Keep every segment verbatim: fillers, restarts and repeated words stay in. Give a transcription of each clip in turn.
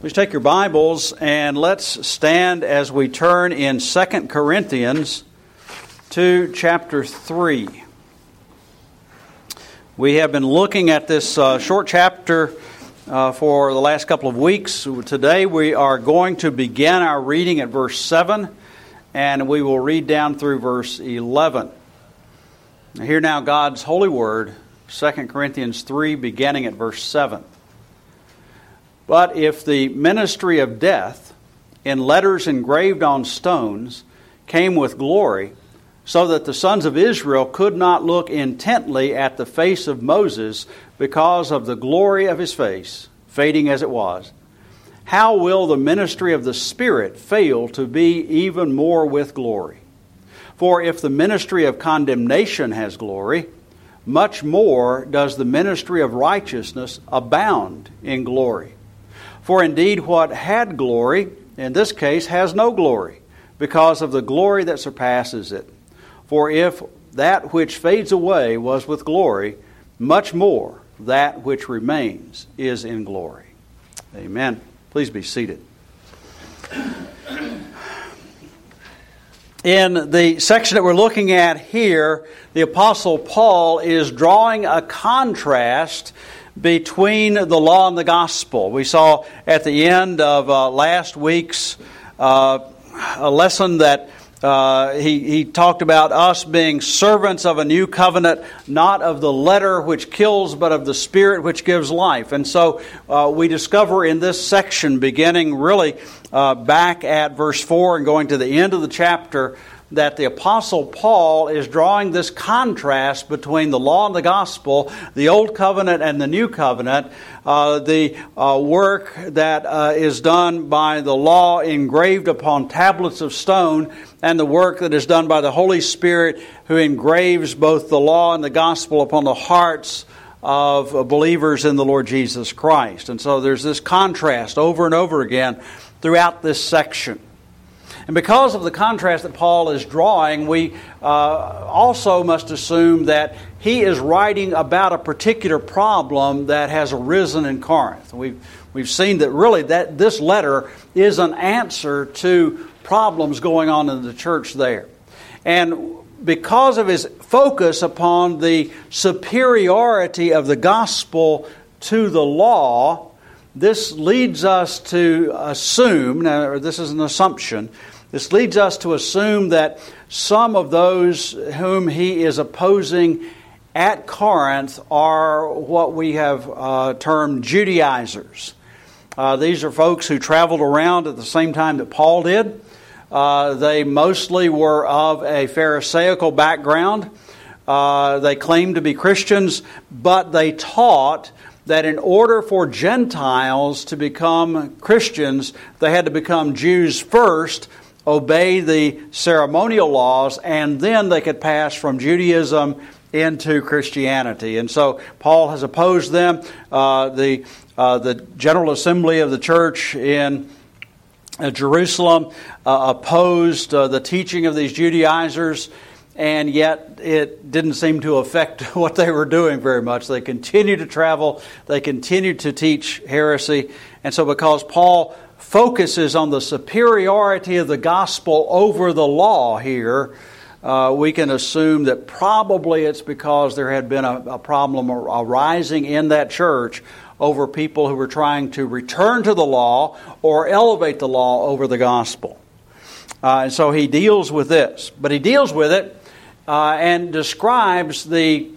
Please take your Bibles and let's stand as we turn in Second Corinthians to chapter three. We have been looking at this uh, short chapter uh, for the last couple of weeks. Today we are going to begin our reading at verse seven, and we will read down through verse eleven. Now, hear now God's holy word, Second Corinthians three, beginning at verse seven. But if the ministry of death, in letters engraved on stones, came with glory, so that the sons of Israel could not look intently at the face of Moses because of the glory of his face, fading as it was, how will the ministry of the Spirit fail to be even more with glory? For if the ministry of condemnation has glory, much more does the ministry of righteousness abound in glory. For indeed what had glory, in this case, has no glory, because of the glory that surpasses it. For if that which fades away was with glory, much more that which remains is in glory. Amen. Please be seated. In the section that we're looking at here, the Apostle Paul is drawing a contrast between the law and the gospel. We saw at the end of uh, last week's uh, a lesson that uh, he, he talked about us being servants of a new covenant, not of the letter which kills, but of the Spirit which gives life. And so uh, we discover in this section, beginning really uh, back at verse four and going to the end of the chapter, that the Apostle Paul is drawing this contrast between the law and the gospel, the old covenant and the new covenant, uh, the uh, work that uh, is done by the law engraved upon tablets of stone, and the work that is done by the Holy Spirit who engraves both the law and the gospel upon the hearts of believers in the Lord Jesus Christ. And so there's this contrast over and over again throughout this section. And because of the contrast that Paul is drawing, we uh, also must assume that he is writing about a particular problem that has arisen in Corinth. We've we've seen that really that this letter is an answer to problems going on in the church there. And because of his focus upon the superiority of the gospel to the law, this leads us to assume, now this is an assumption, this leads us to assume that some of those whom he is opposing at Corinth are what we have uh, termed Judaizers. Uh, these are folks who traveled around at the same time that Paul did. Uh, they mostly were of a Pharisaical background. Uh, they claimed to be Christians, but they taught that in order for Gentiles to become Christians, they had to become Jews first, obey the ceremonial laws, and then they could pass from Judaism into Christianity. And so Paul has opposed them. Uh, the uh, the General Assembly of the church in uh, Jerusalem uh, opposed uh, the teaching of these Judaizers, and yet it didn't seem to affect what they were doing very much. They continued to travel. They continued to teach heresy. And so because Paul focuses on the superiority of the gospel over the law here, uh, we can assume that probably it's because there had been a, a problem arising in that church over people who were trying to return to the law or elevate the law over the gospel. Uh, and so he deals with this. But he deals with it uh, and describes the,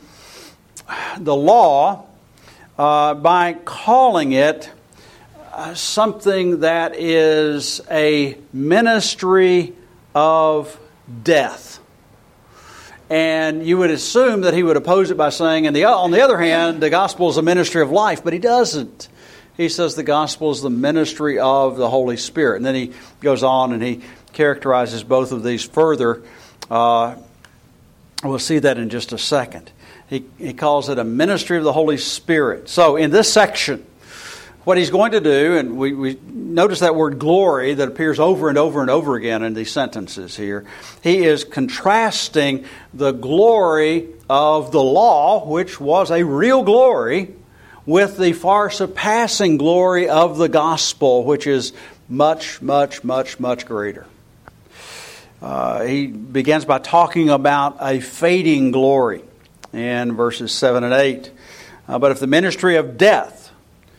the law uh, by calling it Uh, something that is a ministry of death. And you would assume that he would oppose it by saying, and the, on the other hand, the gospel is a ministry of life, but he doesn't. He says the gospel is the ministry of the Holy Spirit. And then he goes on and he characterizes both of these further. Uh, we'll see that in just a second. He, he calls it a ministry of the Holy Spirit. So in this section, what he's going to do, and we, we notice that word glory that appears over and over and over again in these sentences here. He is contrasting the glory of the law, which was a real glory, with the far surpassing glory of the gospel, which is much, much, much, much greater. Uh, he begins by talking about a fading glory in verses seven and eight. Uh, but if the ministry of death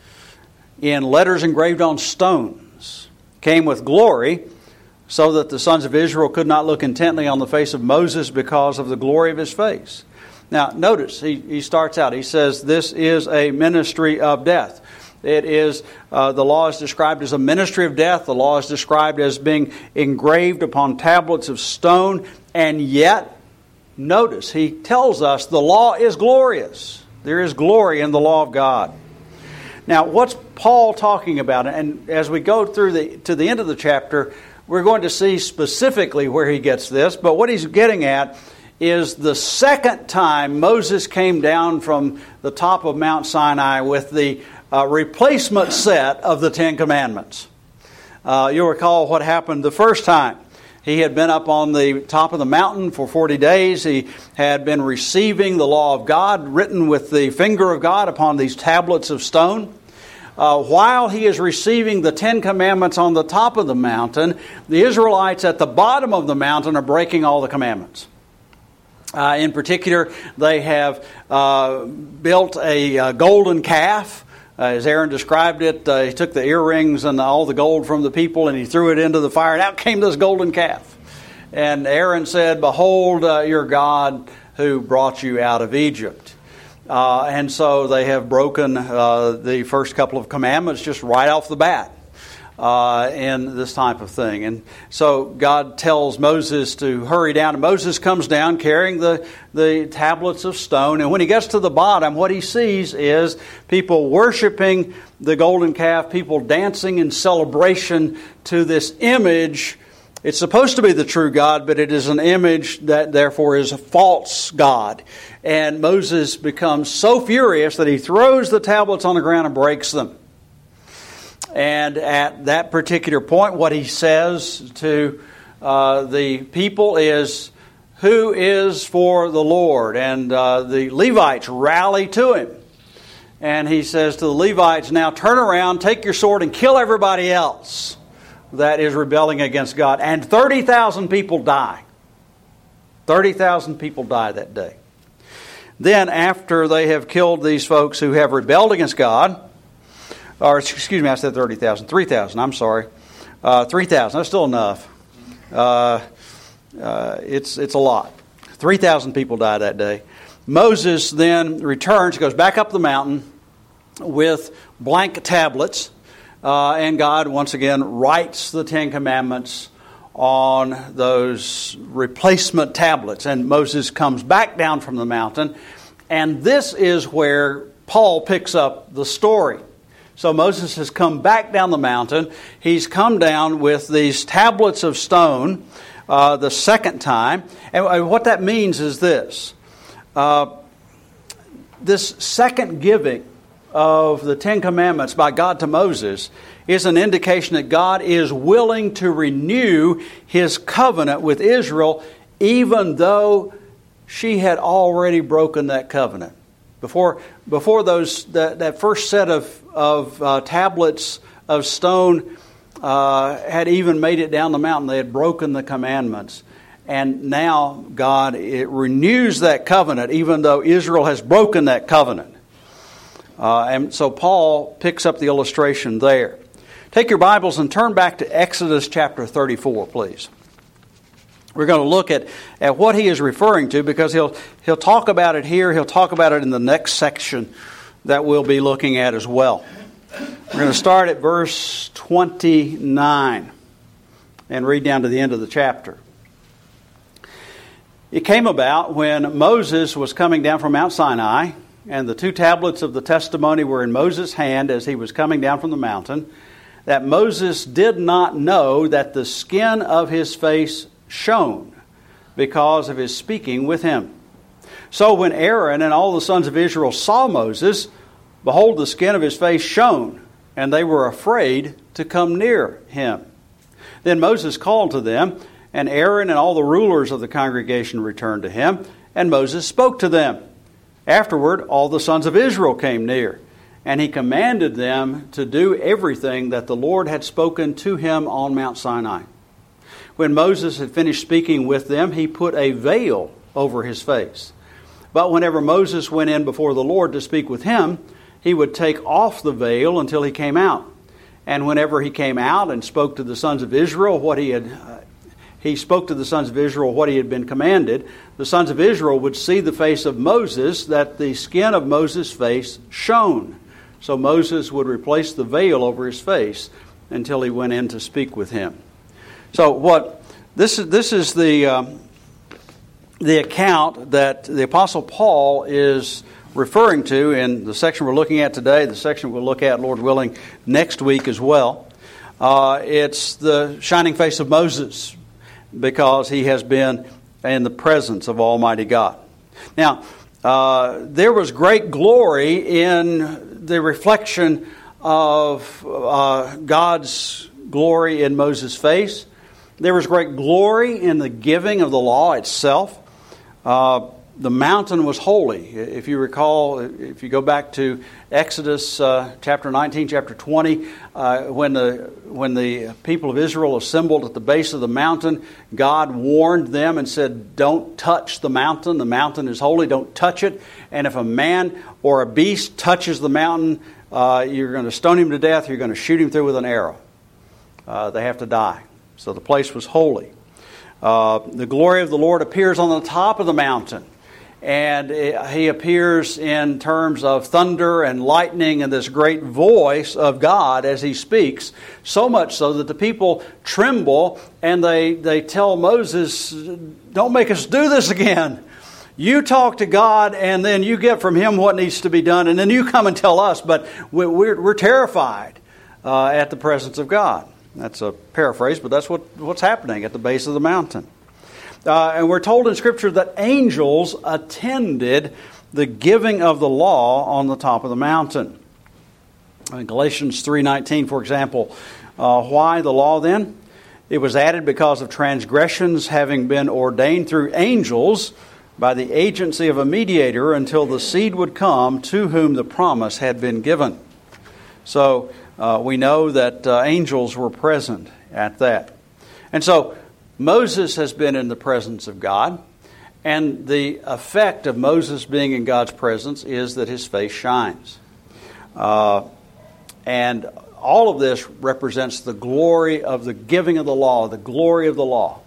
in letters engraved on stones came with glory, so that the sons of Israel could not look intently on the face of Moses because of the glory of his face. Now, notice, he, he starts out, he says, this is a ministry of death. It is, uh, the law is described as a ministry of death. The law is described as being engraved upon tablets of stone. And yet, notice, he tells us the law is glorious. There is glory in the law of God. Now, what's Paul talking about? And as we go through the to the end of the chapter, we're going to see specifically where he gets this. But what he's getting at is the second time Moses came down from the top of Mount Sinai with the uh, replacement set of the Ten Commandments. Uh, you'll recall what happened the first time. He had been up on the top of the mountain for forty days. He had been receiving the law of God written with the finger of God upon these tablets of stone. Uh, while he is receiving the Ten Commandments on the top of the mountain, the Israelites at the bottom of the mountain are breaking all the commandments. Uh, in particular, they have uh, built a, a golden calf. Uh, as Aaron described it, uh, he took the earrings and all the gold from the people and he threw it into the fire, and out came this golden calf. And Aaron said, "Behold uh, your God who brought you out of Egypt." Uh, and so they have broken uh, the first couple of commandments just right off the bat uh, in this type of thing. And so God tells Moses to hurry down. And Moses comes down carrying the, the tablets of stone. And when he gets to the bottom, what he sees is people worshiping the golden calf, people dancing in celebration to this image. It's supposed to be the true God, but it is an image that therefore is a false God. And Moses becomes so furious that he throws the tablets on the ground and breaks them. And at that particular point, what he says to uh, the people is, "Who is for the Lord?" And uh, the Levites rally to him. And he says to the Levites, "Now turn around, take your sword, and kill everybody else that is rebelling against God." And thirty thousand people die. thirty thousand people die that day. Then after they have killed these folks who have rebelled against God, or excuse me, I said thirty thousand, three thousand, I'm sorry. Uh, three thousand, that's still enough. Uh, uh, it's, it's a lot. three thousand people die that day. Moses then returns, goes back up the mountain with blank tablets. Uh, and God, once again, writes the Ten Commandments on those replacement tablets. And Moses comes back down from the mountain. And this is where Paul picks up the story. So Moses has come back down the mountain. He's come down with these tablets of stone uh, the second time. And what that means is this. Uh, this second giving of the Ten Commandments by God to Moses is an indication that God is willing to renew His covenant with Israel, even though she had already broken that covenant. Before before those that, that first set of, of uh, tablets of stone uh, had even made it down the mountain, they had broken the commandments. And now God it renews that covenant, even though Israel has broken that covenant. Uh, and so Paul picks up the illustration there. Take your Bibles and turn back to Exodus chapter thirty-four, please. We're going to look at, at what he is referring to, because he'll he'll talk about it here. He'll talk about it in the next section that we'll be looking at as well. We're going to start at verse twenty-nine and read down to the end of the chapter. It came about when Moses was coming down from Mount Sinai, and the two tablets of the testimony were in Moses' hand as he was coming down from the mountain, that Moses did not know that the skin of his face shone because of his speaking with him. So when Aaron and all the sons of Israel saw Moses, behold, the skin of his face shone, and they were afraid to come near him. Then Moses called to them, and Aaron and all the rulers of the congregation returned to him, and Moses spoke to them. Afterward, all the sons of Israel came near, and he commanded them to do everything that the Lord had spoken to him on Mount Sinai. When Moses had finished speaking with them, he put a veil over his face. But whenever Moses went in before the Lord to speak with him, he would take off the veil until he came out. And whenever he came out and spoke to the sons of Israel what he had uh, he spoke to the sons of Israel what he had been commanded, the sons of Israel would see the face of Moses, that the skin of Moses' face shone. So Moses would replace the veil over his face until he went in to speak with him. So what this is this is the um, the account that the Apostle Paul is referring to in the section we're looking at today, the section we'll look at, Lord willing, next week as well. Uh, it's the shining face of Moses, because he has been in the presence of Almighty God. Now, uh, there was great glory in the reflection of uh, God's glory in Moses' face. There was great glory in the giving of the law itself. Uh, the mountain was holy. If you recall, if you go back to Exodus uh, chapter nineteen, chapter twenty, uh, when the when the people of Israel assembled at the base of the mountain, God warned them and said, "Don't touch the mountain. The mountain is holy. Don't touch it. And if a man or a beast touches the mountain, uh, you're going to stone him to death. You're going to shoot him through with an arrow. Uh, they have to die." So the place was holy. Uh, the glory of the Lord appears on the top of the mountain. And he appears in terms of thunder and lightning and this great voice of God as he speaks, so much so that the people tremble and they, they tell Moses, "Don't make us do this again. You talk to God and then you get from him what needs to be done, and then you come and tell us, but we're, we're terrified uh, at the presence of God." That's a paraphrase, but that's what, what's happening at the base of the mountain. Uh, and we're told in Scripture that angels attended the giving of the law on the top of the mountain. In Galatians three nineteen, for example, uh, why the law then? It was added because of transgressions having been ordained through angels by the agency of a mediator until the seed would come to whom the promise had been given. So uh, we know that uh, angels were present at that. And so Moses has been in the presence of God, and the effect of Moses being in God's presence is that his face shines. Uh, and all of this represents the glory of the giving of the law, the glory of the law.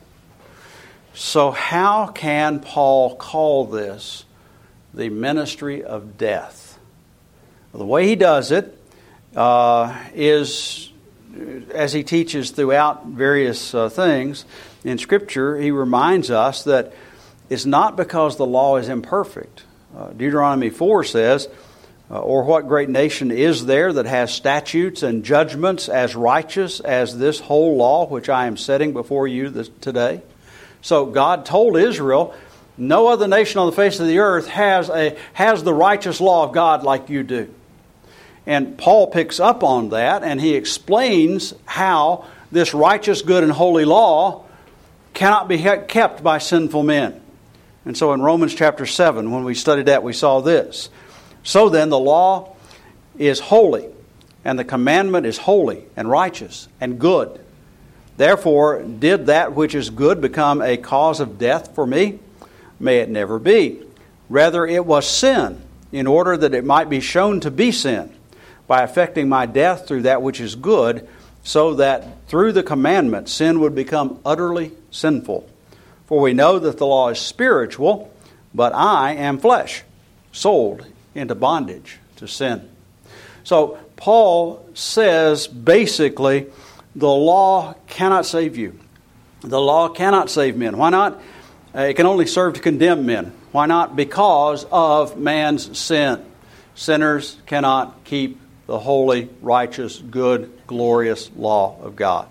So how can Paul call this the ministry of death? Well, the way he does it uh, is, as he teaches throughout various uh, things in Scripture, he reminds us that it's not because the law is imperfect. Uh, Deuteronomy four says, uh, "Or what great nation is there that has statutes and judgments as righteous as this whole law which I am setting before you this, today?" So God told Israel, no other nation on the face of the earth has a has the righteous law of God like you do. And Paul picks up on that, and he explains how this righteous, good, and holy law cannot be kept by sinful men. And so in Romans chapter seven, when we studied that, we saw this. "So then the law is holy, and the commandment is holy and righteous and good. Therefore, did that which is good become a cause of death for me? May it never be. Rather, it was sin, in order that it might be shown to be sin, by effecting my death through that which is good, so that through the commandment sin would become utterly sinful. For we know that the law is spiritual, but I am flesh, sold into bondage to sin." So Paul says basically the law cannot save you. The law cannot save men. Why not? It can only serve to condemn men. Why not? Because of man's sin. Sinners cannot keep the holy, righteous, good, glorious law of God.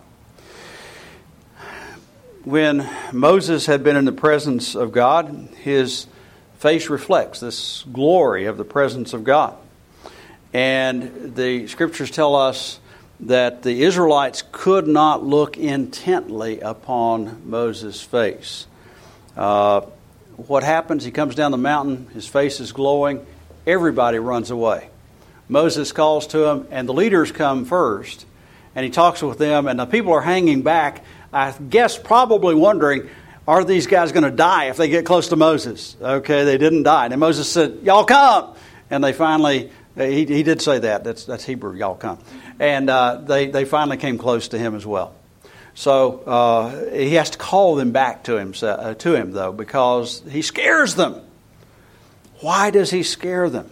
When Moses had been in the presence of God, his face reflects this glory of the presence of God. And the Scriptures tell us that the Israelites could not look intently upon Moses' face. Uh, what happens? He comes down the mountain, his face is glowing, everybody runs away. Moses calls to him, and the leaders come first. And he talks with them, and the people are hanging back, I guess probably wondering, are these guys going to die if they get close to Moses? Okay, they didn't die. And Moses said, y'all come. And they finally, he, he did say that. That's, that's Hebrew, y'all come. And uh, they, they finally came close to him as well. So uh, he has to call them back to him, uh, to him, though, because he scares them. Why does he scare them?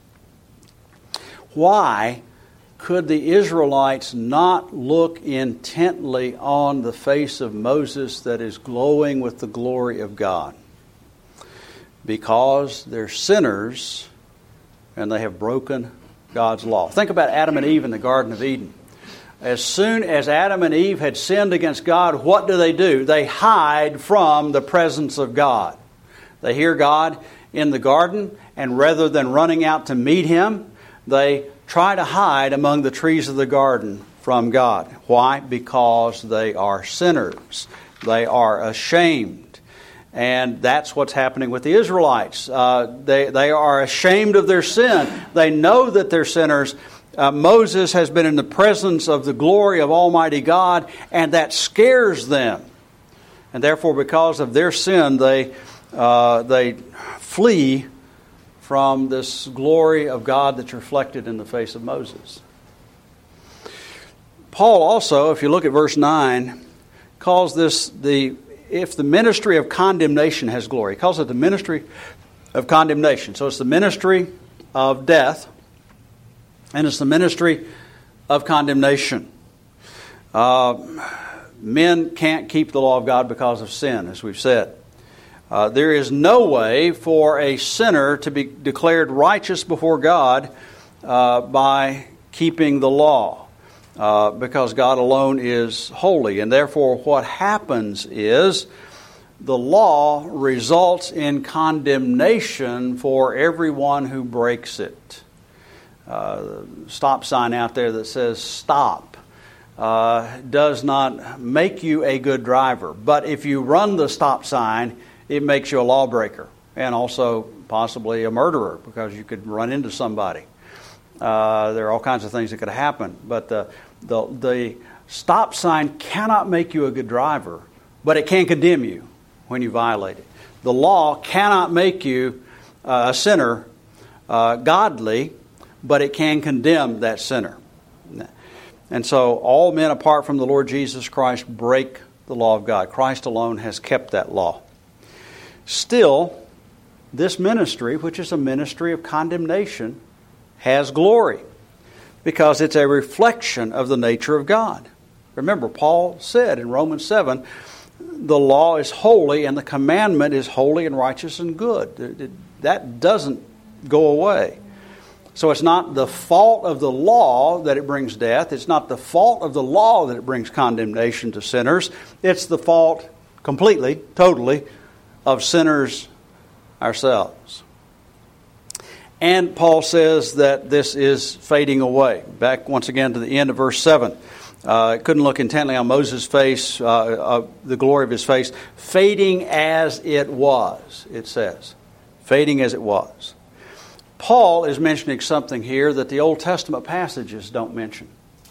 Why could the Israelites not look intently on the face of Moses that is glowing with the glory of God? Because they're sinners and they have broken God's law. Think about Adam and Eve in the Garden of Eden. As soon as Adam and Eve had sinned against God, what do they do? They hide from the presence of God. They hear God in the garden, and rather than running out to meet Him, they try to hide among the trees of the garden from God. Why? Because they are sinners. They are ashamed. And that's what's happening with the Israelites. Uh, they, they are ashamed of their sin. They know that they're sinners. Uh, Moses has been in the presence of the glory of Almighty God, and that scares them. And therefore, because of their sin, they uh, they flee from this glory of God that's reflected in the face of Moses. Paul also, if you look at verse nine, calls this the if the ministry of condemnation has glory. He calls it the ministry of condemnation. So it's the ministry of death, and it's the ministry of condemnation. Uh, men can't keep the law of God because of sin, as we've said. Uh, there is no way for a sinner to be declared righteous before God uh, by keeping the law, uh, because God alone is holy. And therefore what happens is the law results in condemnation for everyone who breaks it. Uh, stop sign out there that says stop uh, does not make you a good driver. But if you run the stop sign, it makes you a lawbreaker and also possibly a murderer, because you could run into somebody. Uh, there are all kinds of things that could happen. But the, the, the stop sign cannot make you a good driver, but it can condemn you when you violate it. The law cannot make you uh, a sinner uh, godly, but it can condemn that sinner. And so all men apart from the Lord Jesus Christ break the law of God. Christ alone has kept that law. Still, this ministry, which is a ministry of condemnation, has glory because it's a reflection of the nature of God. Remember, Paul said in Romans seven, the law is holy and the commandment is holy and righteous and good. That doesn't go away. So it's not the fault of the law that it brings death. It's not the fault of the law that it brings condemnation to sinners. It's the fault completely, totally, of sinners ourselves. And Paul says that this is fading away. Back once again to the end of verse seven. Uh, couldn't look intently on Moses' face, uh, uh, the glory of his face, fading as it was, it says. Fading as it was. Paul is mentioning something here that the Old Testament passages don't mention.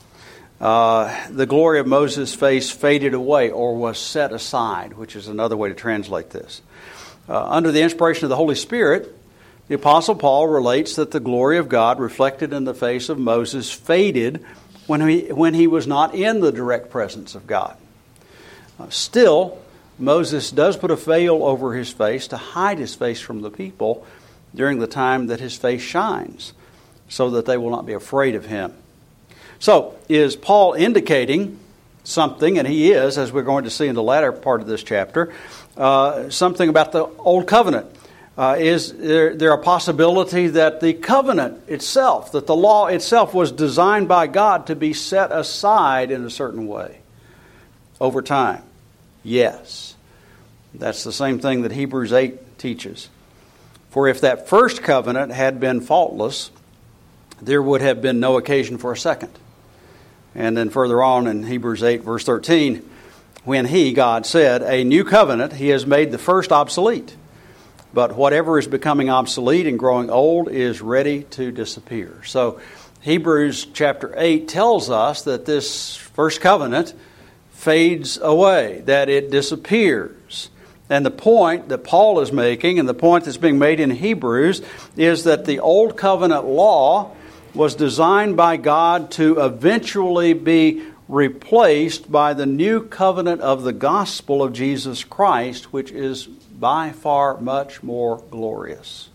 Uh, the glory of Moses' face faded away or was set aside, which is another way to translate this. Uh, under the inspiration of the Holy Spirit, the Apostle Paul relates that the glory of God reflected in the face of Moses faded when he, when he was not in the direct presence of God. Uh, still, Moses does put a veil over his face to hide his face from the people during the time that his face shines, so that they will not be afraid of him. So, is Paul indicating something, and he is, as we're going to see in the latter part of this chapter, uh, something about the Old Covenant? Uh, is there, there a possibility that the covenant itself, that the law itself was designed by God to be set aside in a certain way over time? Yes. That's the same thing that Hebrews eight teaches. For if that first covenant had been faultless, there would have been no occasion for a second. And then further on in Hebrews eight, verse thirteen, when He, God, said, a new covenant, He has made the first obsolete. But whatever is becoming obsolete and growing old is ready to disappear. So Hebrews chapter eight tells us that this first covenant fades away, that it disappears. And the point that Paul is making, and the point that's being made in Hebrews, is that the old covenant law was designed by God to eventually be replaced by the new covenant of the gospel of Jesus Christ, which is by far much more glorious.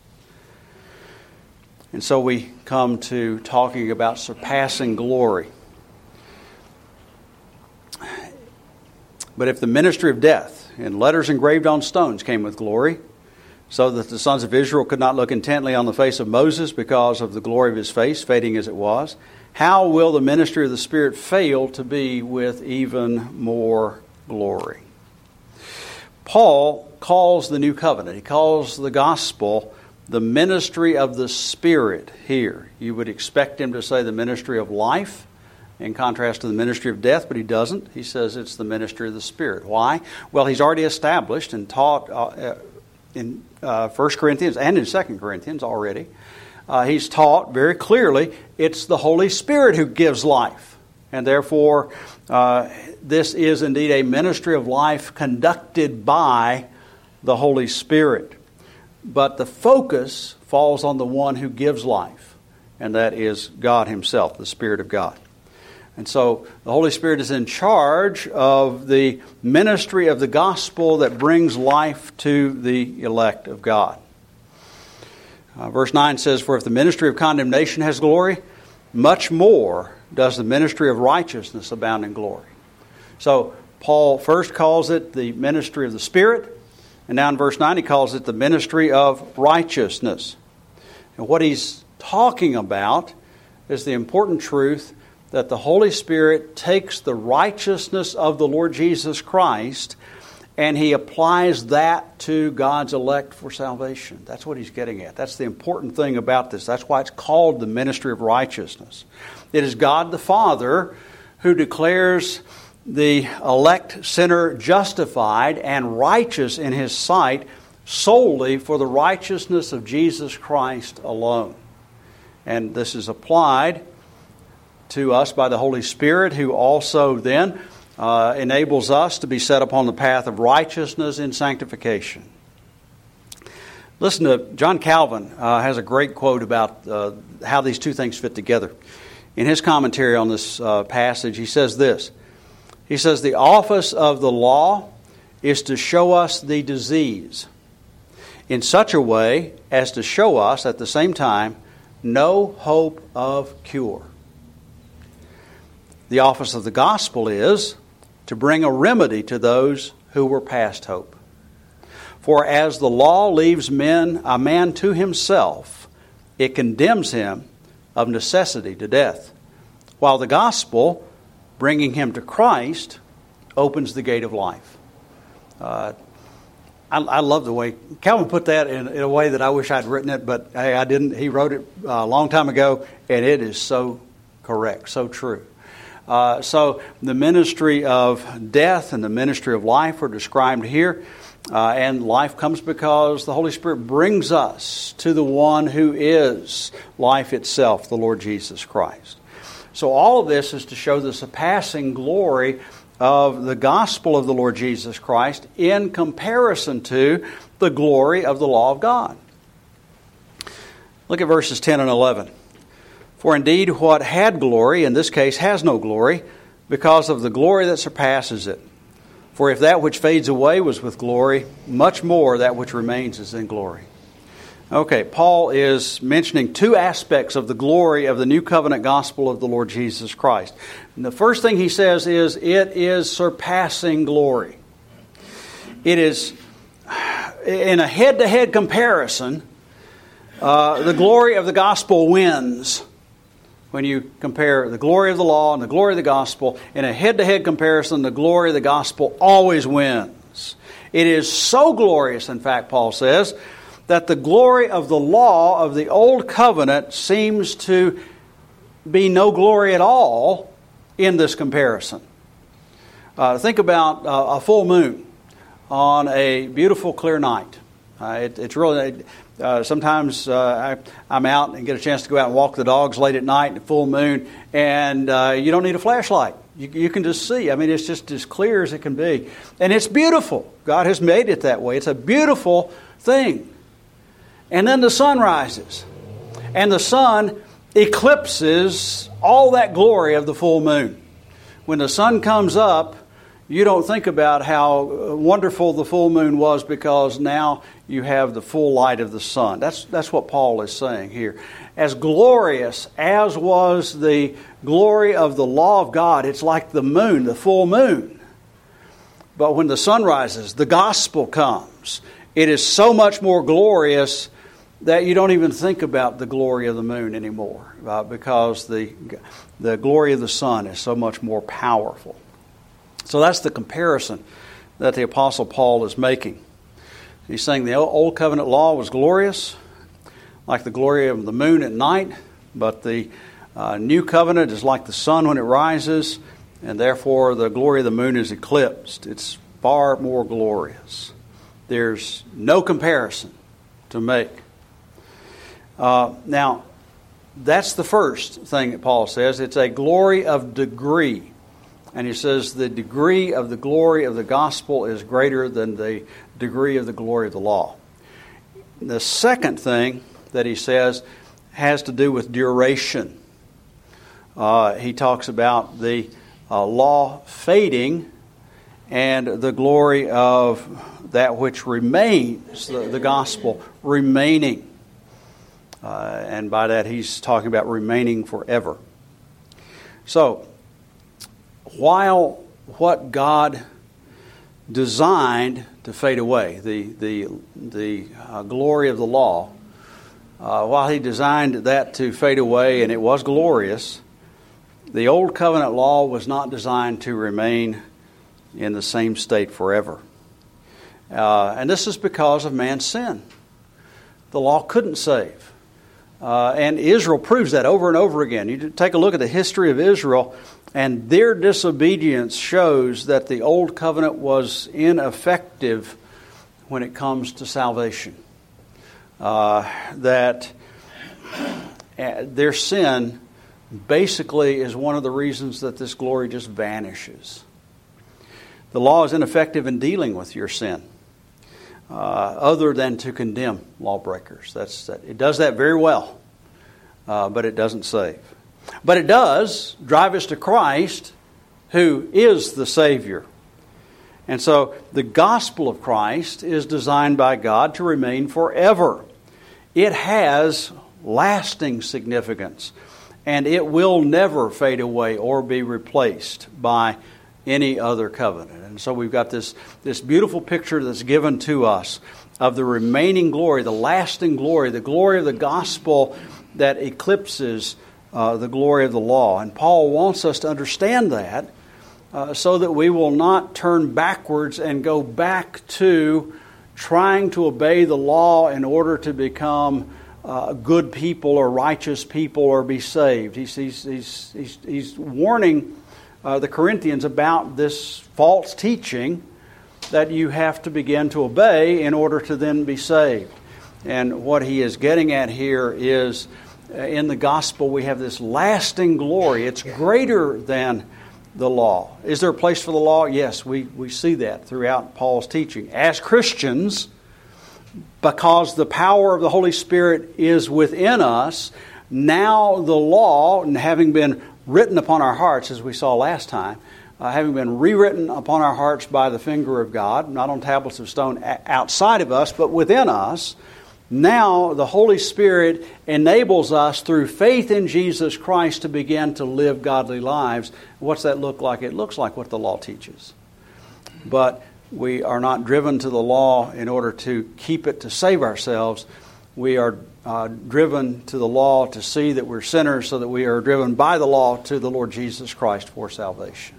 And so we come to talking about surpassing glory. But if the ministry of death in letters engraved on stones came with glory, so that the sons of Israel could not look intently on the face of Moses because of the glory of his face, fading as it was, how will the ministry of the Spirit fail to be with even more glory? Paul calls the new covenant, he calls the gospel the ministry of the Spirit here. You would expect him to say the ministry of life in contrast to the ministry of death, but he doesn't. He says it's the ministry of the Spirit. Why? Well, he's already established and taught uh, in uh, First Corinthians and in Second Corinthians already. Uh, he's taught very clearly it's the Holy Spirit who gives life. And therefore, uh, this is indeed a ministry of life conducted by the Holy Spirit. But the focus falls on the one who gives life, and that is God Himself, the Spirit of God. And so the Holy Spirit is in charge of the ministry of the gospel that brings life to the elect of God. Uh, verse nine says, "For if the ministry of condemnation has glory, much more does the ministry of righteousness abound in glory." So Paul first calls it the ministry of the Spirit, and now in verse nine he calls it the ministry of righteousness. And what he's talking about is the important truth that the Holy Spirit takes the righteousness of the Lord Jesus Christ and He applies that to God's elect for salvation. That's what he's getting at. That's the important thing about this. That's why it's called the ministry of righteousness. It is God the Father who declares the elect sinner justified and righteous in His sight solely for the righteousness of Jesus Christ alone. And this is applied to us by the Holy Spirit, who also then uh, enables us to be set upon the path of righteousness in sanctification. Listen to John Calvin uh, has a great quote about uh, how these two things fit together. In his commentary on this uh, passage, he says this. He says, "The office of the law is to show us the disease in such a way as to show us at the same time no hope of cure. The office of the gospel is to bring a remedy to those who were past hope. For as the law leaves men a man to himself, it condemns him of necessity to death, while the gospel, bringing him to Christ, opens the gate of life." Uh, I, I love the way Calvin put that in, in a way that I wish I'd written it, but hey, I didn't. He wrote it a long time ago, and it is so correct, so true. Uh, so the ministry of death and the ministry of life are described here. Uh, and life comes because the Holy Spirit brings us to the one who is life itself, the Lord Jesus Christ. So all of this is to show the surpassing glory of the gospel of the Lord Jesus Christ in comparison to the glory of the law of God. Look at verses ten and eleven. "For indeed what had glory, in this case has no glory, because of the glory that surpasses it. For if that which fades away was with glory, much more that which remains is in glory." Okay, Paul is mentioning two aspects of the glory of the new covenant gospel of the Lord Jesus Christ. And the first thing he says is, it is surpassing glory. It is, in a head-to-head comparison, uh, the glory of the gospel wins. When you compare the glory of the law and the glory of the gospel, in a head-to-head comparison, the glory of the gospel always wins. It is so glorious, in fact, Paul says, that the glory of the law of the old covenant seems to be no glory at all in this comparison. Uh, think about uh, a full moon on a beautiful clear night. Uh, it, it's really, uh, sometimes uh, I, I'm out and get a chance to go out and walk the dogs late at night in the full moon, and uh, you don't need a flashlight. You, you can just see. I mean, it's just as clear as it can be. And it's beautiful. God has made it that way. It's a beautiful thing. And then the sun rises. And the sun eclipses all that glory of the full moon. When the sun comes up, you don't think about how wonderful the full moon was, because now you have the full light of the sun. That's, that's what Paul is saying here. As glorious as was the glory of the law of God, it's like the moon, the full moon. But when the sun rises, the gospel comes. It is so much more glorious that you don't even think about the glory of the moon anymore, uh, because the the glory of the sun is so much more powerful. So that's the comparison that the Apostle Paul is making. He's saying the Old Covenant law was glorious, like the glory of the moon at night, but the uh, New Covenant is like the sun when it rises, and therefore the glory of the moon is eclipsed. It's far more glorious. There's no comparison to make. Uh, now, that's the first thing that Paul says. It's a glory of degree. And he says the degree of the glory of the gospel is greater than the degree of the glory of the law. The second thing that he says has to do with duration. Uh, he talks about the uh, law fading and the glory of that which remains, the, the gospel remaining. Uh, and by that he's talking about remaining forever. So, while what God designed to fade away, the the the uh, glory of the law, uh, while He designed that to fade away, and it was glorious, the Old Covenant law was not designed to remain in the same state forever. Uh, and this is because of man's sin. The law couldn't save. Uh, and Israel proves that over and over again. You take a look at the history of Israel, and their disobedience shows that the Old Covenant was ineffective when it comes to salvation. Uh, that their sin basically is one of the reasons that this glory just vanishes. The law is ineffective in dealing with your sin, uh, other than to condemn lawbreakers. That's that. It does that very well, uh, but it doesn't save. But it does drive us to Christ, who is the Savior. And so the gospel of Christ is designed by God to remain forever. It has lasting significance, and it will never fade away or be replaced by any other covenant. And so we've got this, this beautiful picture that's given to us of the remaining glory, the lasting glory, the glory of the gospel that eclipses uh, the glory of the law. And Paul wants us to understand that uh, so that we will not turn backwards and go back to trying to obey the law in order to become uh, good people or righteous people or be saved. He's, he's, he's, he's, he's warning Uh, the Corinthians about this false teaching that you have to begin to obey in order to then be saved. And what he is getting at here is uh, in the gospel we have this lasting glory. It's greater than the law. Is there a place for the law? Yes, we, we see that throughout Paul's teaching. As Christians, because the power of the Holy Spirit is within us, now the law, and having been written upon our hearts, as we saw last time, uh, having been rewritten upon our hearts by the finger of God, not on tablets of stone outside of us, but within us, now the Holy Spirit enables us through faith in Jesus Christ to begin to live godly lives. What's that look like? It looks like what the law teaches. But we are not driven to the law in order to keep it to save ourselves. We are uh, driven to the law to see that we're sinners, so that we are driven by the law to the Lord Jesus Christ for salvation.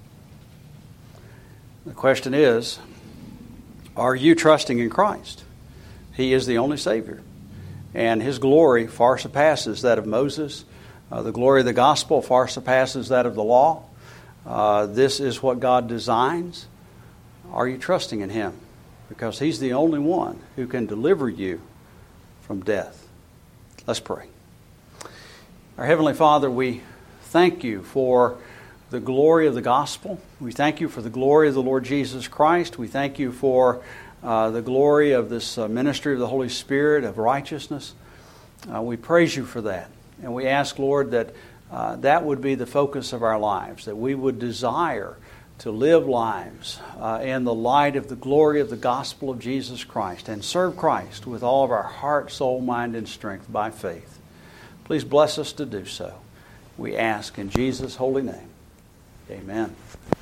The question is, are you trusting in Christ? He is the only Savior. And His glory far surpasses that of Moses. Uh, the glory of the gospel far surpasses that of the law. Uh, this is what God designs. Are you trusting in Him? because He's the only one who can deliver you from death. Let's pray. Our Heavenly Father, we thank You for the glory of the gospel. We thank You for the glory of the Lord Jesus Christ. We thank You for uh, the glory of this uh, ministry of the Holy Spirit of righteousness. Uh, we praise You for that. And we ask, Lord, that uh, that would be the focus of our lives, that we would desire to live lives uh, in the light of the glory of the gospel of Jesus Christ and serve Christ with all of our heart, soul, mind, and strength by faith. Please bless us to do so. We ask in Jesus' holy name. Amen.